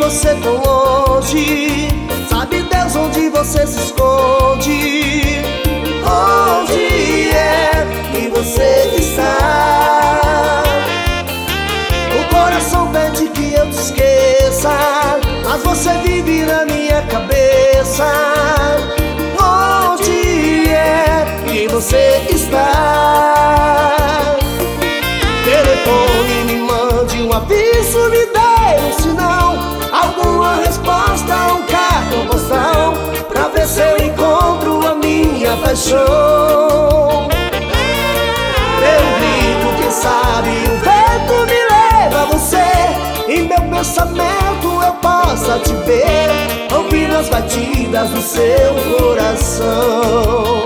você tão longe? Sabe Deus onde você se esconde? Onde é que você está? O coração pede que eu te esqueça, mas você vive na minha cabeça. Onde é que você está? Telefone, me mande um aviso, me dê um sinal, alguma resposta, um cartão postal, pra ver se eu encontro a minha paixão. Eu grito, quem sabe o vento me leva a você, em meu pensamento eu possa te ver, ouvir as batidas do seu coração.